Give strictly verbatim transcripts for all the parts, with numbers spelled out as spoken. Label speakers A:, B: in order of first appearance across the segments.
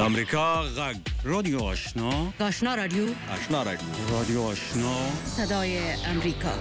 A: امریکا غږ رادیو آشنا
B: آشنا رادیو
A: آشنا رادیو رادیو آشنا
B: صدای امریکا.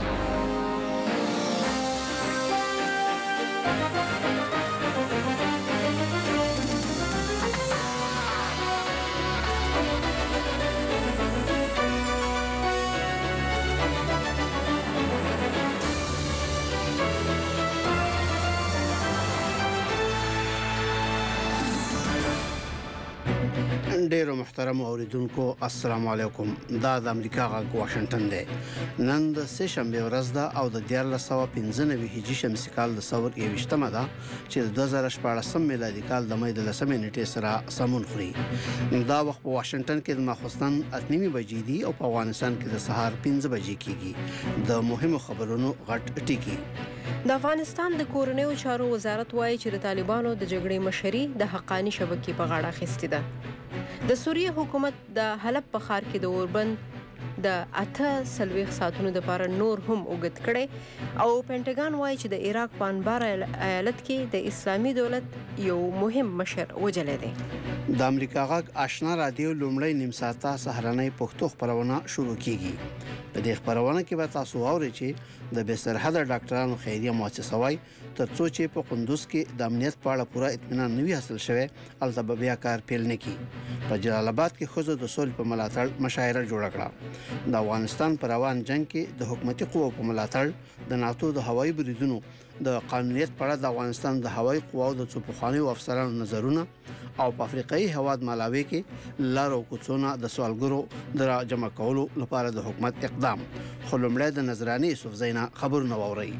C: ډیرو محترم اوریدونکو السلام علیکم. دا د امریکا غږ واشنگټن دی. نن د سه شنبه ورځ ده او د دیارلس سوه پنځه نوي هجري شمسي کال د ثور یویشتمه ده چې د دوه زره شپاړسم میلادي کال د مې د لسمې نیټې سره سمون خوري. دا وخت په واشنگټن کې د ماخوستن اته نیمې بجې دي او په افغانستان کې د سهار پنځه بجې کېږي. د مهمو خبرونو غټ ټکی.
D: د افغانستان د کورنیو چارو وزارت وایي چې د طالبانو د جګړې مشري د حقانی شبکې په غاړه اخیستې ده. د سوریه حکومت د حلب په ښار کې د اوربند د اته څلوېښت ساعتونو لپاره نور هم اوږد کړی او پینټاګان وایي چې د عراق په انبار ایالت کې د اسلامي دولت یو مهم مشر وژلی دی.
C: د امریکا غږ آشنا رادیو لومړی نیم ساعته سهارنۍ پښتو خپرونه شروع کیږي. په دې خپرونه کې به تاسو واورئ چې د بې سرحده ډاکټرانو خیریه مؤسسه وایي ترڅو چې په قندوز کې د امنیت په اړه پوره اطمینان نه وي حاصل شوی هلته به بیا کار پیل نه کړي. په جلال آباد کې ښځو د سولې په ملاتړ مشاعره جوړه کړه. د افغانستان په روان جنگ کې د حکومتي قوو په ملاتړ د ناتو د هوایي بریدونو د قانونیت په اړه د افغانستان د هوایي قواو د څو پخوانیو افسرانو نظرونه او په افریقایي هواد مالاوي کې لارو کوڅونه د سوالګرو د جمع کولو لپاره د حکومت اقدام. خو لومړی د نظراني یوسف زینا خبرونه واورئ.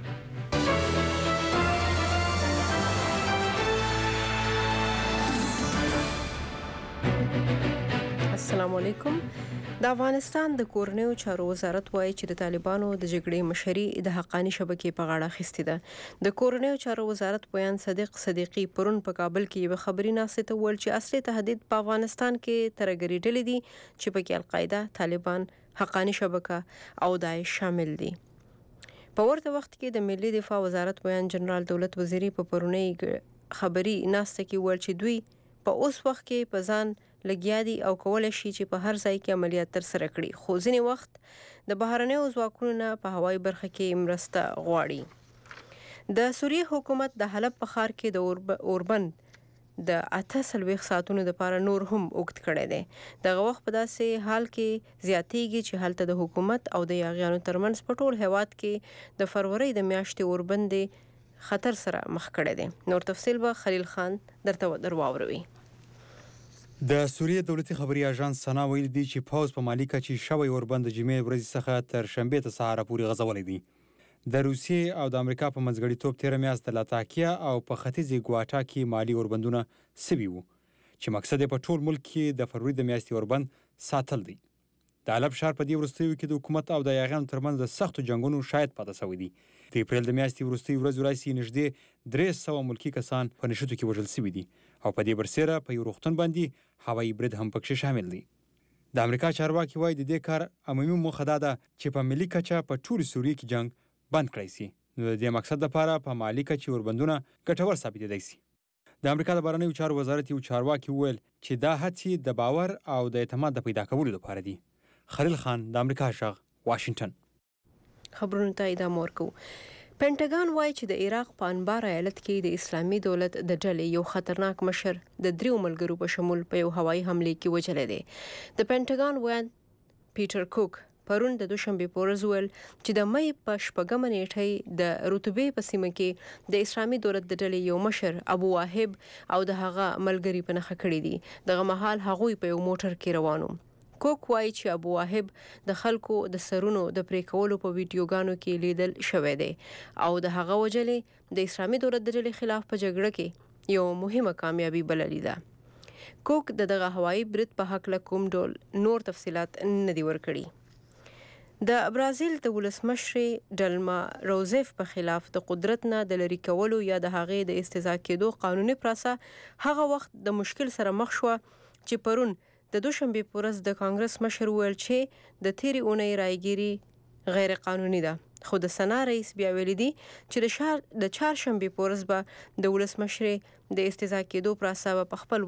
D: السلام علیکم. د افغانستان د کورنیو چارو وزارت وایي چې د طالبانو د جګړې مشري د حقانی شبکې په غاړه اخیستې ده. د کورنیو چارو وزارت بیان صدیق صدیقي پرون په کابل کې یو خبري ناستې ته وویل چې اصلي تهدید په افغانستان کې ترهګري ډلې دي چې پکې القاعده، طالبان، حقانی شبکه او داعش شامل دي. په ورته وخت کې د ملي دفاع وزارت بیان جنرال دولت وزیری په پرونی خبري ناستې کې وویل چې دوی په اوس وخت کې په ځان لګیا دي او کولای شي چې په هر ځای کې عملیات ترسره کړي، خو ځینې وخت د بهرنیو ځواکونو نه په هوایي برخه کې مرسته غواړي. د سوریه حکومت د حلب په ښار کې د اوربند د اته څلوېښت ساعتونو لپاره نور هم اوږد کړی دی. دغه وخت په داسې حال کې زیاتیږي چې هلته د حکومت او د یاغیانو ترمنځ په ټول هیواد کې د فروری د میاشتې اوربند خطر سره مخ کړی دی. نور تفصیل به خلیل خان درته درواوروي.
E: د سوریه دولتي خبري اژانس سنا ویلي دی چې پوځ په مالي کچې شوی اوربند د جمعې ورځې څخه تر شنبې ته سهاره پورې غځولی دی. د روسیې او د امریکا په منځګړیتوب تېره میاشت د لاتاکیا او په ختیځې ګواټا کې مالي اوربندونه سوي وو چې مقصد یې په ټول ملک کې د فروری د میاشتې اوربند ساتل دی. د حلب ښار په دې وروستیو کې د حکومت او د یاغیانو ترمنځ د سختو جنګونو شاهد پاتې شوی دی. د اپریل د میاشتې وروستۍ ورځې راهیسې نږدې درې سوه ملکي کسان په نښتو کې وژل شوي دي او په دې برسیره په یو روغتون باندې هوایي برید هم پکښې شامل دی. د امریکا چارواکي وایي د دې کار عمومي موخه دا ده چې په ملي کچه په ټولې سوریې کې جنګ بند کړی سي. نو د دې مقصد لپاره په مالي کچې اوربندونه ګټور ثابتېدی سي. د امریکا د بهرنیو چارو وزارت یو چارواکي وویل چې دا هڅې د باور او د اعتماد د پیدا کولو لپاره دي. خلیل خان، د امریکا غږ، واشنگټن.
D: خبرونو ته ادامه ورکوو. پینټاګان وایي چې د عراق په انبار ایالت کې د اسلامي دولت د ډلې یو خطرناک مشر د دریو ملګرو په شمول په یو هوایي حملې کې وژلی دی. د پینټاګان ویان پیټر کوک پرون د دوشنبې په ورځ وویل چې د مې په شپږمه نیټه د رتبې په سیمه کې د اسلامي دولت د ډلې یو مشر ابو واهب او د هغه ملګري په نښه کړي دي. دغه مهال هغوی په یو موټر کې روانو. کوک وایي چې ابو واهب د خلکو د سرونو د پرې کولو په ویډیوګانو کې لیدل شوی دی او د هغه وجلې د اسلامي دولت د ډلې خلاف په جګړه کې یو مهمه کامیابي بللې ده. کوک د دغه هوایي برید په هکله کوم ډول نور تفصیلات نه دي ورکړي. د برازیل د ولسمشرې ډلما روزیف په خلاف د قدرت نه د لرې کولو یا د هغې د استضاء کېدو قانوني پروسه هغه وخت د مشکل سره مخ شوه چې پرون د دوشنبې په ورځ د کانګرس مشر وویل چې د تېرې اونۍ رایګیري غیر قانوني ده. خو د سنا رئیس بیا ویلي دي چې د چهارشنبې په ورځ به د ولسمشرې د استضاء کېدو پروسه په خپل وخت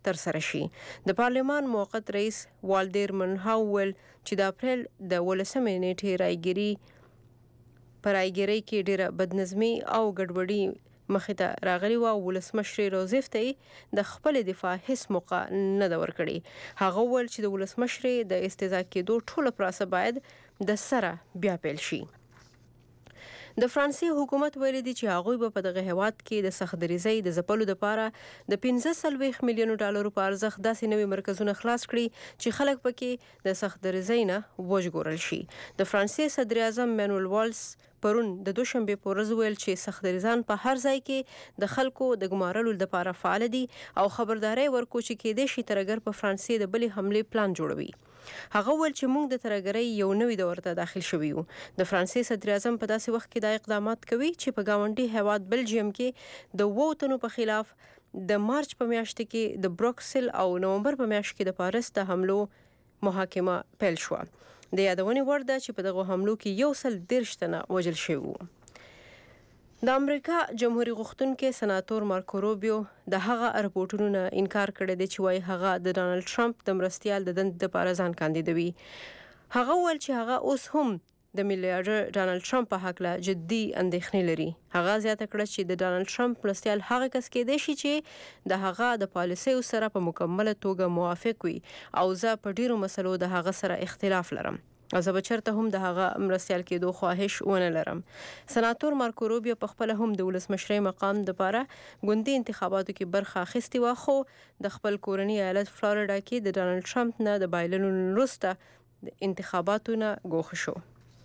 D: ترسره شي. د پارلمان موقت رئیس والډیر منهاو ویل چې د اپریل د ولسمې نیټې رایګيري پر رایګيري کې ډېره بدنظمي او ګډوډي مخې ته راغلي و. ولسمشر روزیف ته د خپل دفاع هیڅ موقع نه دا ورکړي. هغه ول چې د ولسمشر د استزا کېدو ټوله پروسه باید د سره بیا پیل شي. د فرانسې حکومت ویلي دی چې هغوی به په دغه هیواد کې د سختدریزۍ د ځپلو لپاره د پنځه څلوېښت میلیونو ډالرو په ارزښت داسې نوي مرکزونه خلاص کړي چې خلک پکې د سختدریزۍ نه وژغورل شي. د فرانسې صدر اعظم مانوئل والز پرون د دوشنبه په ورځ ویل چې سختدریزان په هر ځای کې د خلکو د ګمارلو لپاره فعال دي او خبرداري ورکو چې کېدې شي ترګر په فرانسې د بلې حمله پلان جوړوي. هغه ول چې موږ د ترګرۍ یو نوې دور ته داخل شوی یو. د فرانسې صدر اعظم په داسې وخت کې دا اقدامات کوي چې په گاونډي هیواد بلجیم کې د ووتنو په خلاف د مارچ په میاشت کې د بروکسل او نومبر په میاشت کې د پاریس د حملو محاکمه پیل شو. د یادونې وړ ده چې په دغه حملو کې یو سل دېرش تنه وژل شوي وو. د امریکا جمهوریت غوښتونکي سناتور مارکو روبیو د هغه رپورټونو نه انکار کړی دی چې وايي هغه د ډانلډ ټرمپ د مرستیال د دندې لپاره ځان کاندیدوي. هغه ویل چې هغه اوس هم د میلیارډر ډانلډ ټرمپ په حق له جدي اندېښنې لري. هغه زیاته کړه چې د ډانلډ ټرمپ مرستیال هغه کس کېدی شي چې د هغه د پالیسیو سره په مکمله توګه موافق وي او زه په ډیرو مسلو د هغه سره اختلاف لرم. زه به چرته هم د هغه مرستیال کېدو خواهش ونه لرم. سناتور مارکو روبیو په خپل هم د ولسمشرۍ مقام لپاره ګوندي انتخاباتو کې برخه اخیستې و، خو د خپل کورنۍ ایالت فلوریډا کې د ډانلډ ټرمپ نه د بایلنو وروسته د انتخاباتو نه ګوښه شو.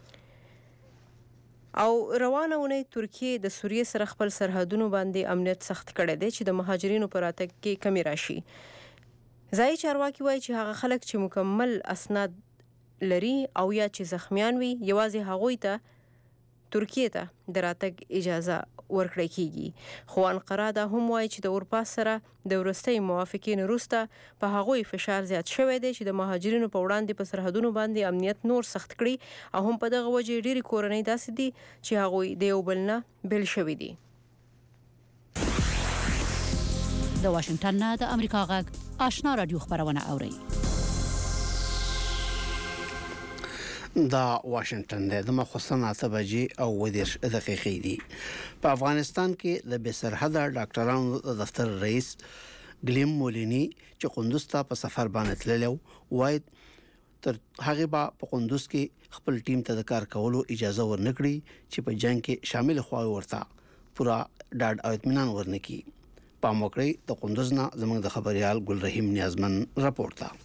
D: او روانه ونې ترکیه د سوریې سره خپل سرحدونو باندې امنیت سخت کړی دی چې د مهاجرینو پر راتګ کې کمی راشي. ځایي چارواکي وایي چې هغه خلک چې مکمل اسناد لري او یا چې زخمیان وي یوازې هغوی ته ترکیه ته د راتګ اجازه ورکړی کیږي. خو انقره دا هم وایي چې د اروپا سره د وروستۍ موافقې وروسته په هغوی فشار زیات شوی دی چې د مهاجرینو په وړاندې په سرحدونو باندې امنیت نور سخت کړي او هم په دغه وجه ډېری کورنۍ داسې دي چې هغوی د یو بل نه بیل شوي دي.
B: د واشنگټن نه د امریکا غږ آشنا رادیو خبرونه اوري.
C: دا واشنگټن دی. د مخصوصن اته بجې او ودیرش دقیقې دي. په افغانستان کې د بې سرحده ډاکټرانو د دفتر رئیس ګلیم مولینی چې قندوز ته په سفر باندې تللی وای تر هغه با په قندوز کې خپل ټیم ته د کار کولو اجازه ورنکړي چې په جنگ کې شامل خواوي ورته پورا ډاډ او اطمینان ورنکي. په موکړی د قندوز نه زموږ د خبريال ګل رحیم نیازمن راپورټ تا.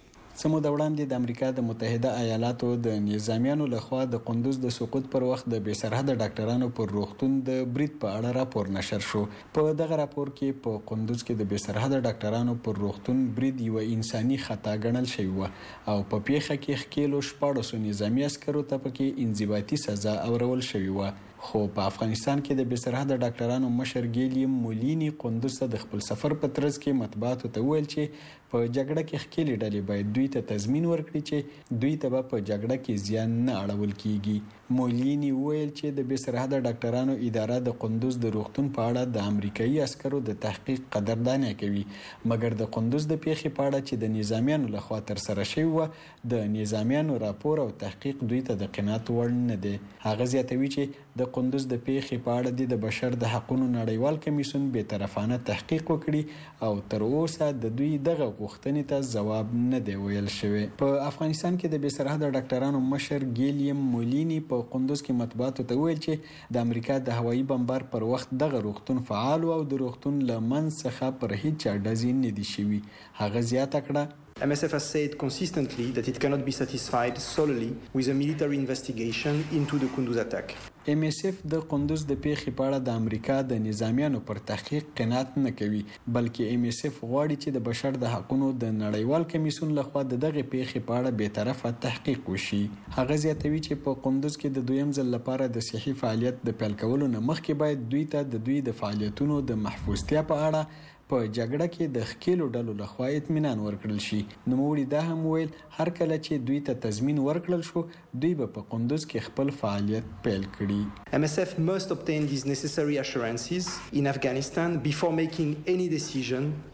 F: سمو د وړاندې د امریکا د متحده ایالاتو د نظامیانو لخوا د قندوز د سقوط پر وخت د بې سرحده ډاکټرانو پر روغتون د برید په اړه راپور نشر شو. په دغه راپور کې په قندوز کې د بې سرحده ډاکټرانو پر روغتون برید یو انساني خطا ګڼل شوی و او په پیښه کې ښکېلو شپاړسو نظامی عسکرو ته پکې انضباطي سزا اورول شوی و. خو په افغانستان کې د بې سرحده ډاکټرانو مشر ګیلیم مولینی قندوز ته د خپل سفر په ترڅ کې مطبوعاتو ته ویل چې په جګړه کې ښکېلې ډلې باید دوی ته تضمین ورکړي چې دوی ته په جګړه کې زیان نه اړول کیږي. مولینی ویل چې د بې سرحده ډاکټرانو اداره د قندوز د روغتون په اړه د امریکایي عسکرو د تحقیق قدرداني کوي، مګر د قندوز د پیښې په اړه چې د نظامیانو لخوا تر سره شوی و د نظامیانو راپور او تحقیق دوی ته د قناعت وړ نه دی. هغه زیاتوي چې د قندوز د پیښې په اړه د بشر د حقوقو نړیوال کمیسیون به طرفانه تحقیق وکړي او تر اوسه د دوی دغه غوښتنې ته ځواب نه دی ویل شوی. په افغانستان کې د بې سرحده ډاکټرانو مشر ګیلیم مولینی په قندوز کې مطبوعاتو ته ویل چې د امریکا د هوایي بمبار پر وخت دغه روغتون فعال او د روغتون له منځ څخه پر هیڅ چا ډزې نه دي شوي. هغه زیاته کړه
G: M S F has said consistently that it cannot be satisfied solely with a military investigation into the Kunduz attack.
F: ام اس اف د قندوز د پیښې په اړه د امریکا د نظامیانو پر تحقیق قناعت نه کوي، بلکې ام اس اف غواړي چې د بشر د حقوقو د نړیوال کمیسیون لخوا د دغه پیښې په اړه به طرفه تحقیق وشي. هغه زیاتوي چې په قندوز کې د دویم ځل لپاره د صحي فعالیت د پیل کولو نه مخکې باید دوی ته د دوی د فعالیتونو د محفوظتیا په اړه په جګړه کې د ښکېلو ډلو لخوا اطمینان ورکړل شي. نوموړي دا هم ویل هر کله چې دوی ته تضمین ورکړل شو دوی به په قندوز کې خپل فعالیت پیل کړي.
G: M S F must obtain these necessary assurances in Afghanistan before making any decision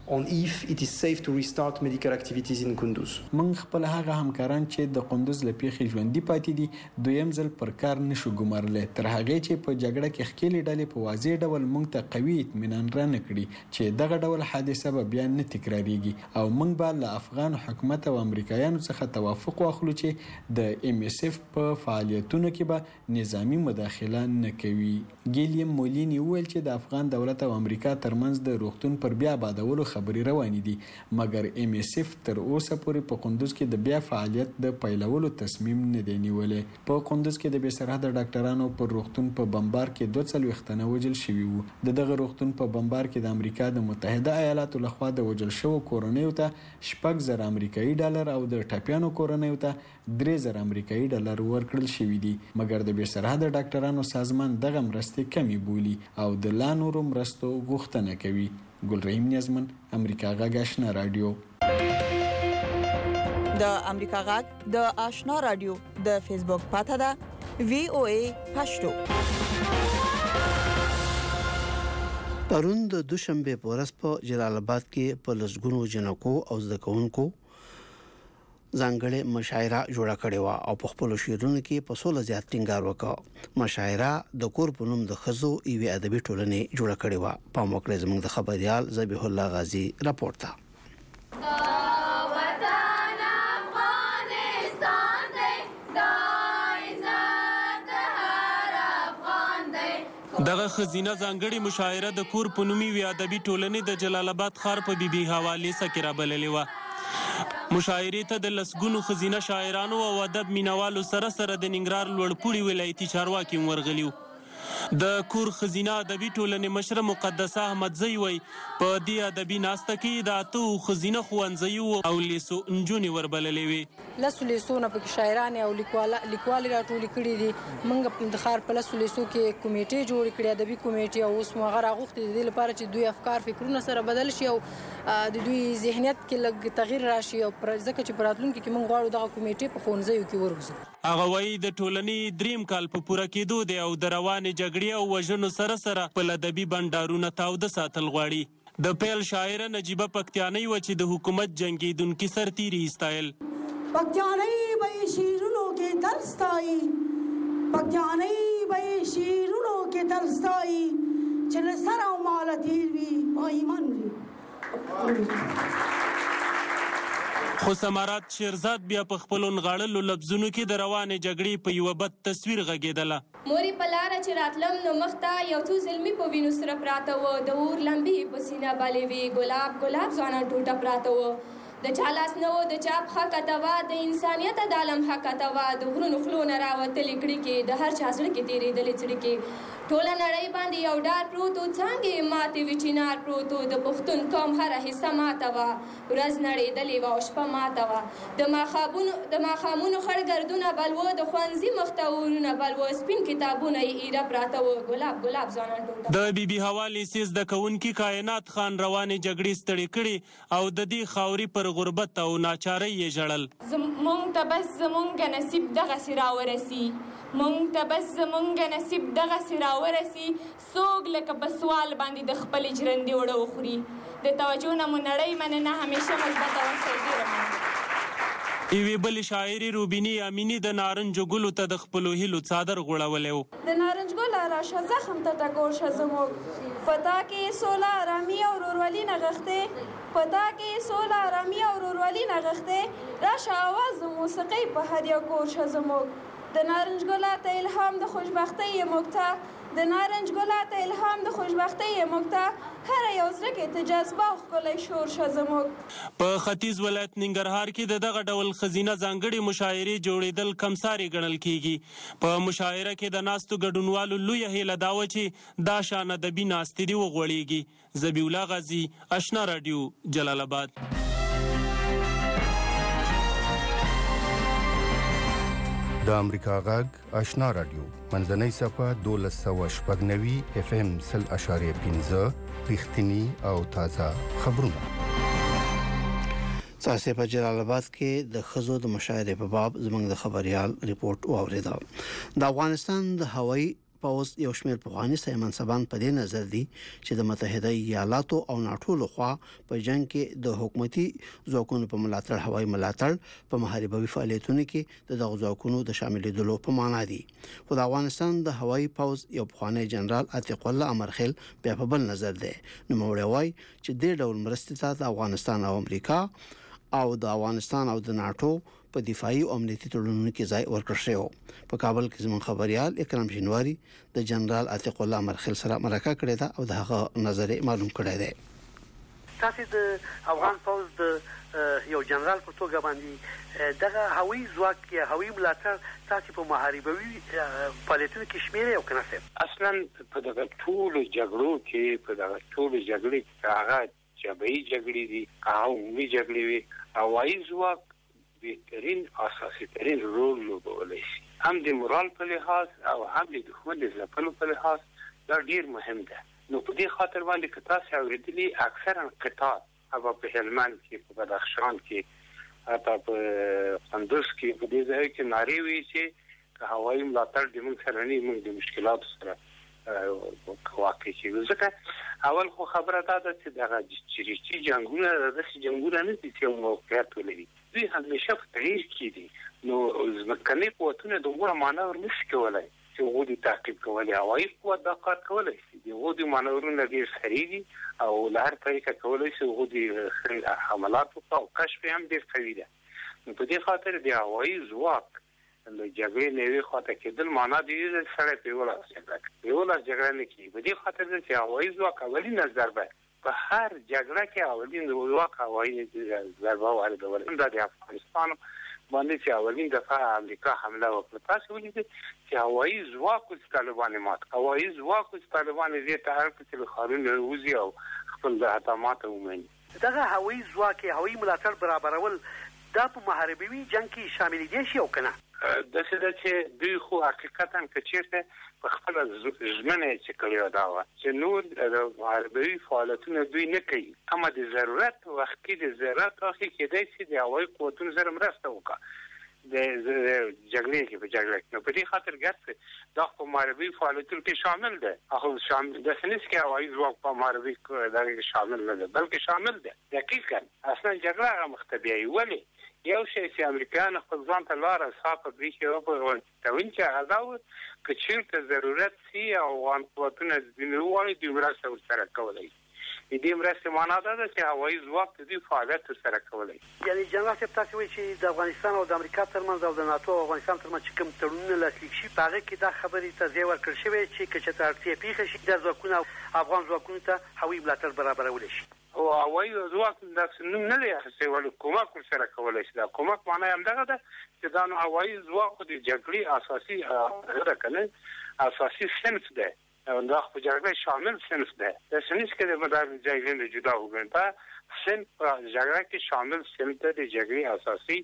G: on if it is safe to restart medical activities in Kunduz.
F: موږ خپل هغه همکاران چې د قندوز له پیښې ژوندي پاتې دي دویم ځل پر کار نشو ګمارلی تر هغې چې په جګړه کې ښکېلې ډلې په واضح ډول موږ ته قوي اطمینان رانه کړي چې دغه ډول حادثه به بیا نه تکراریږي او موږ به له افغان حکومت او امریکایانو څخه توافق واخلو چې د ام اس اف په فعالیتونو کې به نظامی مداخله نه کوي. ګیلیم مولینی وویل چې د افغان دولت او امریکا ترمنځ د روغتون پر بیا آبادولو خبرې روانې دي مګر ام اس اف تر اوسه پورې په قندوز کې د بیا فعالیت د پیلولو تصمیم نه دی نیولی. په قندوز کې د بې سرحده ډاکټرانو پر روغتون په بمبار کې دوه څلوېښت تنه وژل شوي وو. د دغه روغتون په بمبار کې د امریکا د متحده ایالاتو لخوا د وژل شوو کورنیو ته شپږ زره امریکایي ډالر او د ټپیانو کورنیو ته درې زره امریکایي ډالر ورکړل شوي دي مګر د بې سرحده ډاکټرانو سازمان دغه مرستې کمې بولي او د لا نورو مرستو غوښتنه کوي. ګلرحیم نیازمن، امریکا غږ آشنا رادیو.
H: د امریکا غږ د آشنا رادیو د فیسبوک پاته ده وی او ای پښتو.
C: پرون د دوشنبه په ورځ په جلال آباد کې په لسګونو جنکو او زده کوونکو ځانګړې مشاعره جوړه کړې وه او په خپلو شعرونو کې په سوله زیات ټینګار وکړ. مشاعره د کور په نوم د ښځو یوې ادبي ټولنې جوړه کړې وه. پام وکړئ زموږ د خبریال ذبیح الله غازي راپور ته.
I: دغه خزینه ځانګړي مشاعره د کور په نوم یوې ادبي ټولنې د جلال آباد ښار په بیبي حوالې سکه رابللې وه. مشاعرې ته د لسګونو خزینه شاعرانو او ادب مینوالو سره سره د ننګرهار لوړپوړي ولایتي چارواکي هم ورغلي وو. د کور خزینه ادبي ټولنې مشره مقدسه احمدزی وایي په دې ادبي ناسته کې د اتو خزینه ښوونځیو او لیسو نجونې وربللې وې.
J: لسو لیسو نه پکې شاعرانې او لیکوالې راټولې کړي دي. موږ د ښار په لسو لیسو کې کمیټې جوړې کړې ادبي کمیټې او اوس مو هغه راغوښتې د دې لپاره چې دوی افکار فکرونه سره بدل شي او د دوی ذهنیت کې لږ تغییر راشي او ځکه چې په راتلونکي کې موږ غواړو دغه کمیټې په ښوونځیو کې وروزو.
I: هغه وایي د ټولنې دریم کال په پوره کېدو دی او د روانې جګړې او وژنو سره سره خپل ادبي بنډارونه تاوده ساتل غواړي. د پیل شاعره نجیبه پکتیانۍ وه چې د حکومت جنګېدونکي سرتیري ایستایل.
K: پکتیانۍ به یې شعرونو کې تل ستایي، پکتیانۍ به یې شعرونو کې تل ستایي چې له سره او ماله تیر وي با ایمان وي.
I: خو سمارات شیرزاد بیا په خپلو نغاړلو لفظونو کې د روانې جګړې په یوه بد تصویر غږېدله.
L: مورې په لاره چې راتلم نو مخته یو څو زلمي په وینو سره پراته وه، د اور لمبې په سینه بلې وې، ګلاب ګلاب ځوانان ټوټه پراته وه. د چا لاس نه و د چا پښه کته وه، د انسانیت د عالم حق کته وه، د غرونو خلو نه راوتلې کړکې، د هر چا زړه کې تېرېدلې څړکې. ټوله نړۍ باندې یو ډار پروت و، څانګې ماتې وې چینار پروت و، د پښتون قوم هره حصه ماته وه، ورځ نړېدلې وه او شپه ماته وه. د ماښامونو د ماښامونو خړ ګردونه بل وه، د ښوونځي مخته اورونه بل وه، سپین کتابونه یې ایره پراته وه، ګلاب ګلاب ځوانان ټوټه. د بیبي حوا لیسې زده کوونکي کائنات خان روانې جګړې ستړې کړې او د دې خاورې پر غربت او ناچارۍ یې ژړل.
M: زمونږ ته بس زمونږ نصیب دغسې راورسي، مونږ ته بس زمونږ نصیب دغسې راورسي، څوک لکه په سوال باندې د خپلې ژرندې اوړه وخوري. د توجه نه مو نړۍ مننه، همیشه مثبته اوسئ. ډېره مننه.
I: یوې بلې شاعرې روبینې امینې د نارنجو ګلو ته د خپلو هیلو څادر غوړولی و.
N: د نارنج ګله راشه زخم ته ټکور شه زموږ، په تا کې سوله ارامي او ورورولي نغښتې، په تا کې سوله ارامي او ورورولي نغښتې، راشه اواز د موسیقۍ په هر یو کور شه زموږ. د نارنج ګله ته الهام د خوشبختۍ یې موږ ته، د نارنج ګله ته الهام د خوشبختۍ یې موږ ته، هر یو زړه کې ته جذبه او ښکلی شور شه زموږ.
I: په ختیځ ولایت ننګرهار کې د دغه ډول ښځینه ځانګړې مشاعرې جوړېدل کمسارې ګڼل کیږي. په مشاعره کې د ناستو ګډونوالو لویه هیله دا وه چې دا شان ادبي ناستې دې وغوړېږي. ذبیح الله غازي، آشنا راډیو، جلال آباد.
O: د امریکا غږ آشنا رادیو منځنۍ صفحه دولس سوه شپږ نوي اف ام سل اشاریه پنځه رښتینی او تازه خبرونه.
C: تاسو په جلال آباد کې د ښځو د مشاعرې په باب زموږ د خبريال ریپورت واوریدا. د افغانستان د هوایي پوز یو شمېر پخوانی سیمنسبان په دې نظر دي چې د متحده ایالاتو او ناټو لخوا په جنگ کې د حکومتي ځواکونو په ملاتړ هوایي ملاتړ په محاربوي فعالیتونو کې د دغو ځواکونو د شاملېدلو په معنا دي. خو د افغانستان د هوایي پوز یو پخوانی جنرال عتیق الله امرخیل بیا په بل نظر دی. نو موړی وای چې د ډول مرستې ته د افغانستان او امریکا او د افغانستان او د ناټو په دفاعي او امنیتي تړونونو کې ځای ورکړل شوی. په کابل کې زموږ خبريال اکرام جنواري د جنرال عتیق الله امرخیل سره مرکه کړې ده او د هغه نظر معلوم کړی دی.
P: تاسو د افغان پوز د یو جنرال په توګه باندې دغه هوایي ځواک یا هوایي ملاتړ تاسو په محاربوي فعالیتونو کې شمیرې او کنه
Q: اصلا په دغه ټول جګړو کې په دغه ټول جګړې کې هغه جبهي جګړې دي او ملي جګړې وي هوایي ځواک بهترین اساسي ترين رول لوبولی شي هم د مورال په لحاظ او هم د دښمن د ځپلو په لحاظ دا ډیر مهم ده. نو په دې خاطر باندې که تاسو اوریدلی اکثرا قطار او په هلمند کې په بدخشان کې حتی په قندوز کې په دې ځای کې ناری وی چې هوایي ملاتړ د موږ سره نه موږ د مشکلات سره واقع شي. ځکه اول خو خبره دا ده چې دغه چې جنگونه د جنگونه نه دي چې موقعیت ولري دوی همیشه په تغییر کې دي. نو ځمکني قوتونه د وګړو مانور نشي کولای چې وګړي تعقیب کولای هوایي قوت دا کار کولای شي. د وګړو مانورونه ډیر سریع دي او لهر طریقه کولای شي وګړي حملات او کشف هم ډیر قوي ده. نو په دې خاطر د هوایي ځواک د جګړې نوې خاطر کېدل معنا دی چې سره په ولا څنګه یو لا جګړه نه کی. په دې خاطر چې هوایي ځواک اولین ضربه په هر جګړه کې اولین ځواک هوایي ضربه ورکول دا د افغانستان باندې چې اولین دفعه امریکا حمله وکړه. تاسو ولیدئ چې هوایي ځواک د طالبان مات هوایي ځواک د طالبان دې ته هر څه خارونه وزي او خپل ځاتمات ومني.
P: دغه هوایي ځواک هوایي ملاتړ برابرول دا په محاربوي جنگ کې شامل دي شي او کنه
Q: د څه د چې دوی خو حقیقتا کچیرته په خپل ځمنه چې کړی دا و چې نور د محاربوي فعالیتونه دوی نه کوي اما د ضرورت وخت کې د ضرورت وخت کې د چې د هوایي قوتونو سره مرسته وکړي د جګړې کې په جګړه کې. په دې خاطر ګټه د په محاربوي فعالیتونو کې شامل ده. هغه شامل د سنس کې هوایي ځواک په محاربوي کې شامل نه ده بلکې شامل ده. دقیقاً اصلا جګړه مختبیه ولی یو شی چې امریکایان خپل ځان ته لار صاف کړی چې په توین چې هغه که چیرته ضرورت سي او افغان قوتونه د نړۍ د مرسته سره کولای شي. دې مرسته معنا ده چې هوایي ځواک د فعالیت سره کولای شي.
P: یعنی جنرال صاحب تاسو وایي چې د افغانستان او د امریکا ترمنځ او د ناتو او افغانستان ترمنځ کوم تړونونه لاسلیک شي په هغه کې دا خبرې ته ځای ورکړل شوی چې کچته اړتیا پیښه شي د ځواکونو افغان ځواکونو ته هوایي ملاتړ برابرول شي.
Q: او هوایي ځواک د نوم نه لري چې ول کومک سره کولای شي. دا کومک معنی هم دغه ده چې دا نو هوایي ځواک د جګړې اساسي هغه کنه اساسي سنس ده او دا په جګړه شامل سنس ده. د سنس کې د مدار ځای نه جدا وګڼه سن په جګړه کې شامل سنس ده د جګړې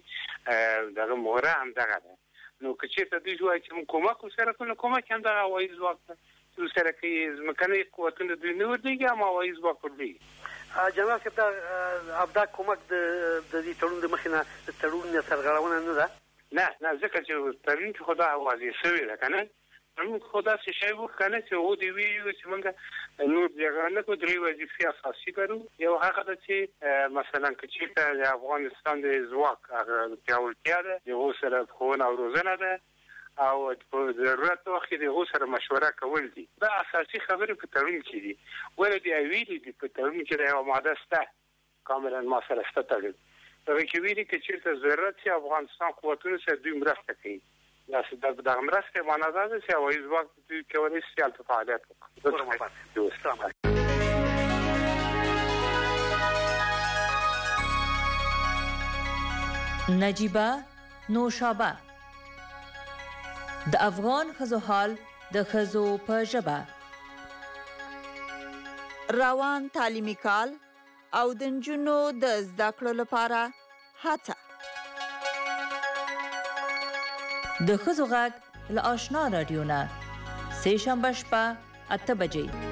Q: اساسي دغه مهره هم دغه ده. نو که چېرته دوی وایي چې کومک سره کوله کومک هم دغه هوایي ځواک ده چې سره کې ځمکني قوتونه دوی نه ورډيږي اما هوایي ځواک ورډيږي.
P: جنرال صاحب دا ابدا کومک د د دې تړون د مخینه د تړون سرغړونه نه ده
Q: نه نه ځکه چې تړون کې خدا واضح شوی ده کنه موږ خدا څه شی وو کنه چې و دې ویو چې موږ نور ځای کو درې وظیفې اساسي کړو. یو هغه د چې مثلا چې د افغانستان د ځواک هغه پیاوړتیا ده یو سره خونه او روزنه ده او په ضرورت وخت کې د سره مشوره کول دي. دا اساسي خبره په تړون کې دي. ولې دی ویلي دي په تړون کې یو ماده شته کاملا ما سره شته تړون دا کې ویلي چې چې ضرورت چې افغانستان قوتونو سره دوی مرسته کوي. دا څه د مرسته معنا ده چې هوایي ځواک دوی کولای شي چې فعالیت وکړي.
R: نجیبه نوشابه د افغان ښځو حال د ښځو په ژبه
H: روان تعلیمي کال او د نجونو د زده کړو لپاره هڅه
R: د ښځو غږ له آشنا رادیو نه سه شنبه شپه اته بجې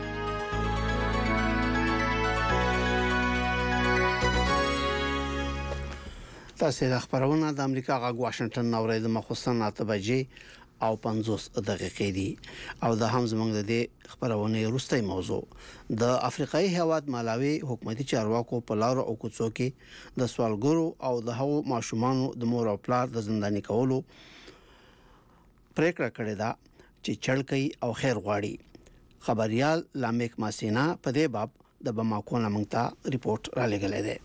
C: تاسو د خبرونه د امریکا غږ واشنگټن نورې د مخصوصن اته بجې او پنځوس دقیقې دي او د هم زمنګ د خبرونه وروستۍ موضوع د افریقایي هیواد مالاوي حکومتي چارواکو په لارو او کوڅو کې د سوالګرو او د هغو ماشومانو د مور او پلار د زنداني کولو پریکړه کړې ده چې چړکۍ او خیر غواړي. خبريال لامیک ماسینا په دې باب د بماکو نامنګتا ریپورت را لګلې ده.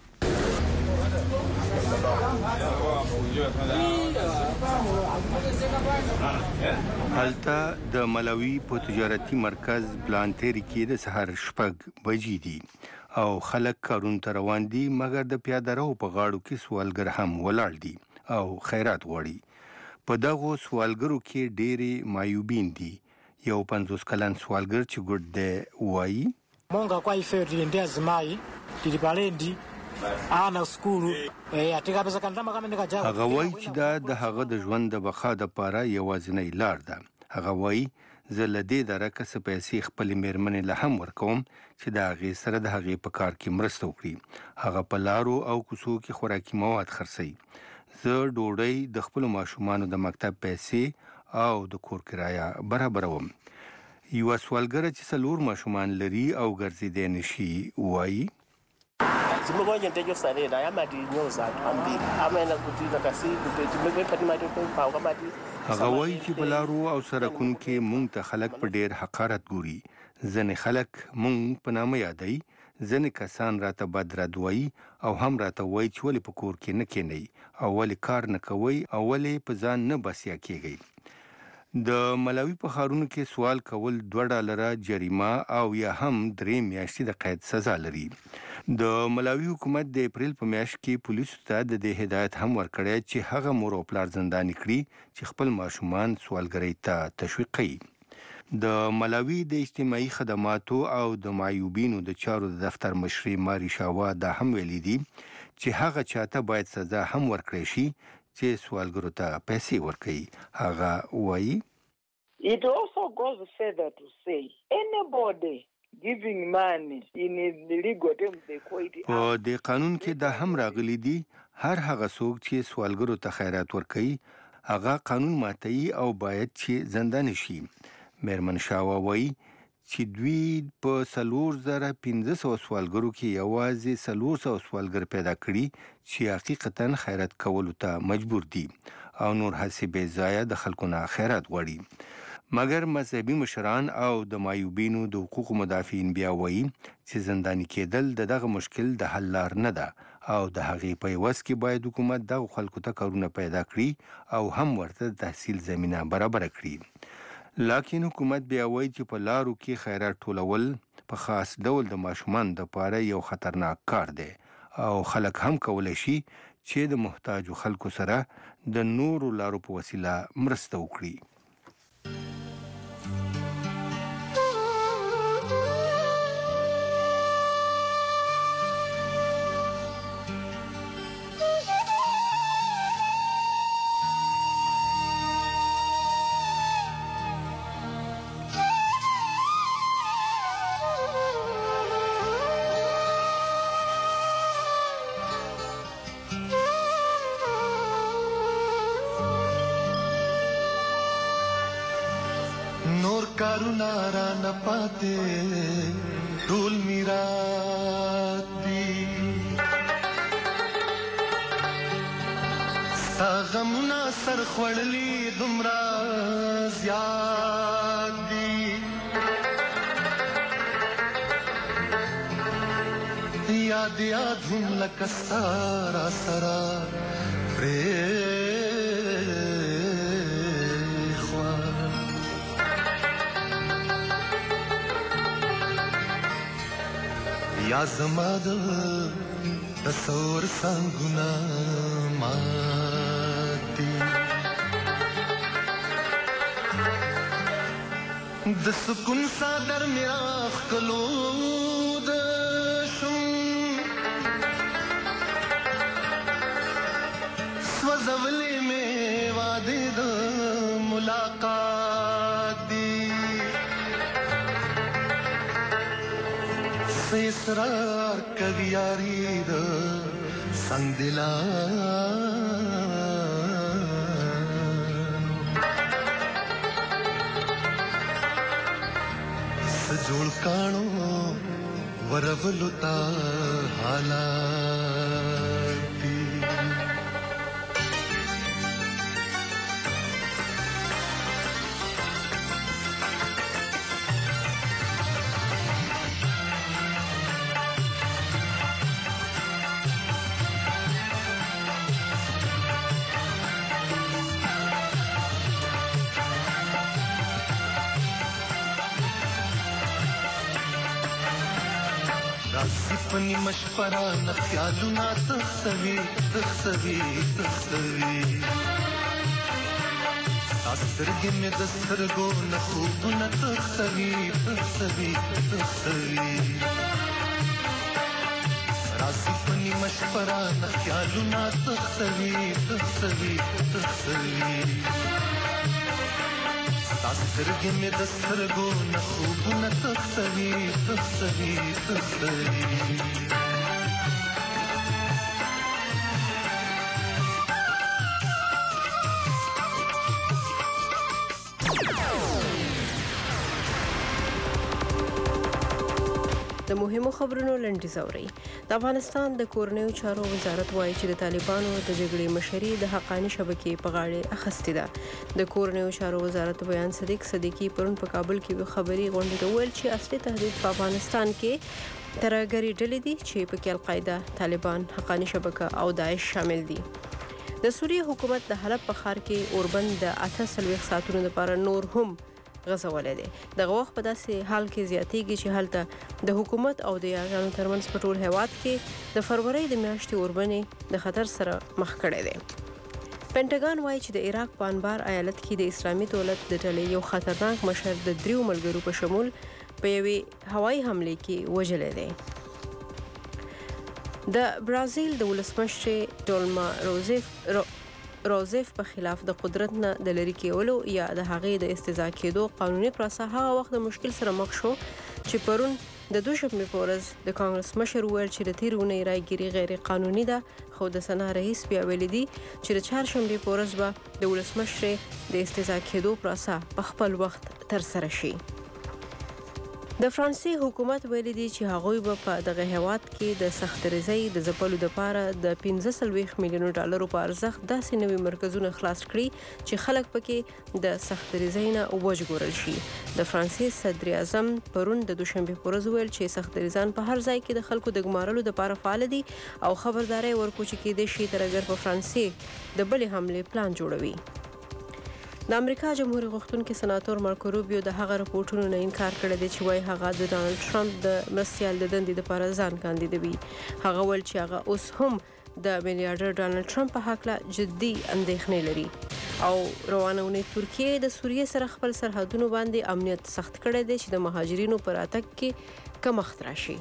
O: هلته د ملاوي په تجارتي مرکز بلانتيري کې د سحر شپږ بجې دي او خلک کارون ته روان دي مګر د پیاده رو په غاړو کې سوالګر هم ولاړ دي او خیرات غواړي. په دغه سوالګرو کې ډېری مایوبین دي. یو پنځوس کلن سوالګر چې ګډ دی وایي
S: مونږه کوي فېټ دی ازمای دی پالېندي انا سکول اټیګه به څنګه ما کوم نه کاجا
O: هغه وایي چې دا د هغه د ژوند د بقا د پاره یوازینۍ لار ده. هغه وایي زه له دې درکه څه پیسې خپل میرمنې له هم ورکوم چې د هغې سره د هغې په کار کې مرسته وکړي. هغه په لارو او کوڅو کې خوراکي مواد خرڅوي. زه ډوډۍ د خپل ماشومانو د مکتب پیسې او د کور کرایه برابروم. یو سوالګر چې څلور ماشومان لري او ګرځېدی نشي وایي
T: هغه وایي
O: چې په لارو او سړکونو کې مونږ ته خلک په ډېر حقارت ګوري. ځینې خلک مونږ په نامه یادوي. ځینې کسان راته بد رد وایي او هم راته وایي چې ولې په کور کې نه کېنئ او ولې کار نه کوئ او ولې په ځان نه بسیا کېږئ. د ملاوي په ښارونو کې سوال کول دوه ډالره جریمه او یا هم درې میاشتې د قید سزا لري. د ملاوي حکومت د اپریل په میاشت کې پولیسو ته د دې هدایت هم ورکړی چې هغه مور او پلار زنداني کړي چې خپل ماشومان سوالګرۍ ته تشویق کړي. د ملاوي د اجتماعي خدماتو او د معیوبینو د چارو د دفتر مشري ماري شاوا دا هم ویلي دي چې هغه چاته باید سزا هم ورکړي شي چې سوالګرو ته پیسې ورکړي. هغه وایي
U: It also goes further to say anybody giving money in the legal terms they call it.
O: په دې قانون کې دا هم راغلي دي هر هغه څوک چې سوالګرو ته خیرات ورکړي هغه قانون ماتوي او باید چې زنداني شي. میرمن شاوا وایي چې دوی په څلور زره پنځه سوه سوالګرو کې یوازې څلور سوه سوالګر پیدا کړي چې حقیقتاً خیرات کولو ته مجبور دي او نور هڅې بې ځایه د خلکو نه خیرات غواړي. مګر مذهبي مشران او د معیوبینو د حقوقو مدافعین بیا وایي چې زنداني کېدل د دغه مشکل د حل لار نه ده او د هغې په عوض کې باید حکومت دغه خلکو ته کارونه پیدا کړي او هم ورته د تحصیل زمینه برابره کړي. لکن حکومت بیا وایي چې په لارو کې خیرات ټولول په خاص ډول د ماشومان دپاره یو خطرناک کار دی او خلک هم کولی شي چې د محتاجو خلکو سره د نورو لارو په وسیله مرسته وکړي.
V: کارونا را نپاتے ټول میرات دی ساغمنا سر خوړلی دومره زیات دی یاد یاد هم لکه سارا سرا پریخوا یا زما د تصور څنګهونه ماتي د سکون صدر میرا خلو د شم سوځولې مې وعده د ملاقات دی اصرار کوي یاري د څنګ دلان काणो वरवलुता हालाती रासिफनी मशवरा न ख्यालु ना तखसवी तखसवी तखसवी सासरगे में दस्तरगो न खूब न तखसवी तखसवी तखसवी रासिफनी मशवरा न ख्यालु ना तखसवी तखसवी तखसवी सासरगे में दस्तरगो न खूब न तखसवी तखसवी तखसवी
D: د مهمو خبرونو لنډیز اورئ. د افغانستان د کورنیو چارو وزارت وایي چې د طالبانو د جګړې مشري د حقاني شبکې په غاړه اخیستې ده. د کورنیو چارو وزارت بیان صدیق صدیقی پرون په کابل کې خبري غونډه کې ویل چې اصلي تهدید په افغانستان کې ترهګري ډلې دي چې په کې القاعده، طالبان، حقاني شبکه او داعش شامل دي. د سوریه حکومت د حلب په ښار کې اوربند د اته څلوېښت ساعتونو لپاره نور هم غزولې دي. دغه وخت په داسې حال کې زیاتېږي چې هلته د حکومت او د یاګانو ترمنځ په ټول هیواد کې د فروری د میاشتې اوربنې د خطر سره مخ کړي دي. پینټاګان وایي چې د عراق په انبار ایالت کې د اسلامي دولت د ډلې یو خطرناک مشر د دریو ملګرو په شمول په یوې هوایي حمله کې وژلی دی. د برازیل د ولسمشر ډولما روزیف رو روزیف په خلاف د قدرت نه د لری کېولو یا د هغې د استضاء کېدو قانوني پروسه هغه وخت د مشکل سره مخ شو چې پرون د دوشنبې په ورځ د کانګرس مشر وویل چې د تېرې اونۍ رایګیري غیر قانوني ده، خو د سنا رئیس بیا ویلي دي چې د چهارشنبې په ورځ به د ولسمشر د استضاء کېدو پروسه په خپل وخت ترسره شي. د فرانسې حکومت ویلي دي چې هغوی به په دغه هیواد کې د سختریزۍ د ځپلو لپاره د پنځه څلوېښت میلیونو ډالرو په ارزښت داسې نوي مرکزونه خلاص کړي چې خلک پکې د سختریزۍ نه وژغورل شي. د فرانسې صدر اعظم پرون د دوشنبې په ورځ ویل چې سختریزان په هر ځای کې د خلکو د ګمارلو لپاره فعال دي او خبرداري ورکوي چې کېدای شي ترهګر په فرانسې د بلې حملې پلان جوړوي. د امریکا جمهوریت غوښتونکي سناتور مارکو روبیو د هغه راپورټونو نه انکار کړی دی چې وايي هغه د ډانلډ ټرمپ د مرستیال د دندې لپاره ځان کاندیدوي. هغه ویل چې هغه اوس هم د میلیارډر ډانلډ ټرمپ په هکله جدي اندېښنې لري او روانه اونۍ ترکیه د سوریه سره خپل سرحدونو باندې امنیت سخت کړی دی چې د مهاجرینو پر راتګ کې کمښت راشي.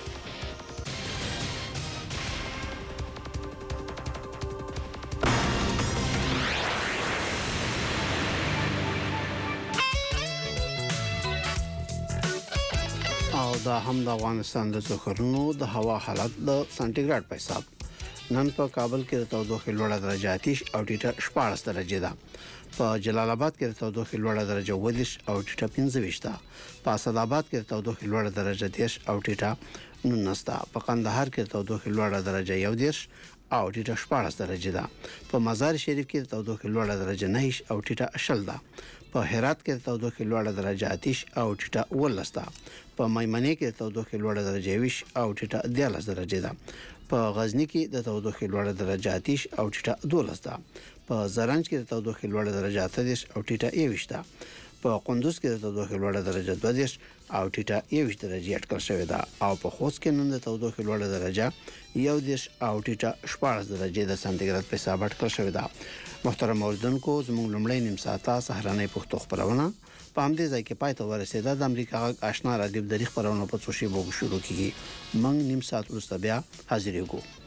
C: او دا هم د افغانستان د څخرونو د هوا حالت د سانتیګریډ په حساب نن په کابل کې د تودوخې لوړه درجه آتش او ټیټه شپاړس درجه ده. په جلال آباد کې د تودوخې لوړه درجه اووه او ټیټه پنځه ویشت ده. په اسداباد کې د تودوخې لوړه درجه دېرش او ټیټه نولس ده. په قندهار کې د تودوخې لوړه درجه یو دېرش او ټیټه شپاړس درجه ده. په مزار شریف کې د تودوخې لوړه درجه نهه او ټیټه شل ده. په هرات کې د تودوخې لوړه درجه آتش او ټیټه ولس ده. په میمنې کې د تودوخې لوړه درجه ویش او ټیټه دیارلس درجه ده. په غزنی کې د تودوخې لوړه درجه آتش او ټیټه دولس ده. په زرنج کې د تودوخې لوړه درجه اته دېرش او ټیټه یوویشت ده. په قندوز کې د تودوخې لوړه درجه دوه دېرش او ټیټه یوویشت درجه اټکل شوې ده. او په خوست کې نن د تودوخې لوړه درجه یو دېرش او ټیټه شپاړس درجه د سانتیګریډ په حساب اټکل شوې ده. محترم اوریدونکو، زموږ لومړی نیم ساعته سهارنۍ پښتو خبرونه په همدې ځای کې پای ته ورسېده. د امریکا غږ آشنا رادیو د خبرونو په څو شی بوګ شروع کیږي. موږ نیم ساعت وروسته بیا حاضر یو.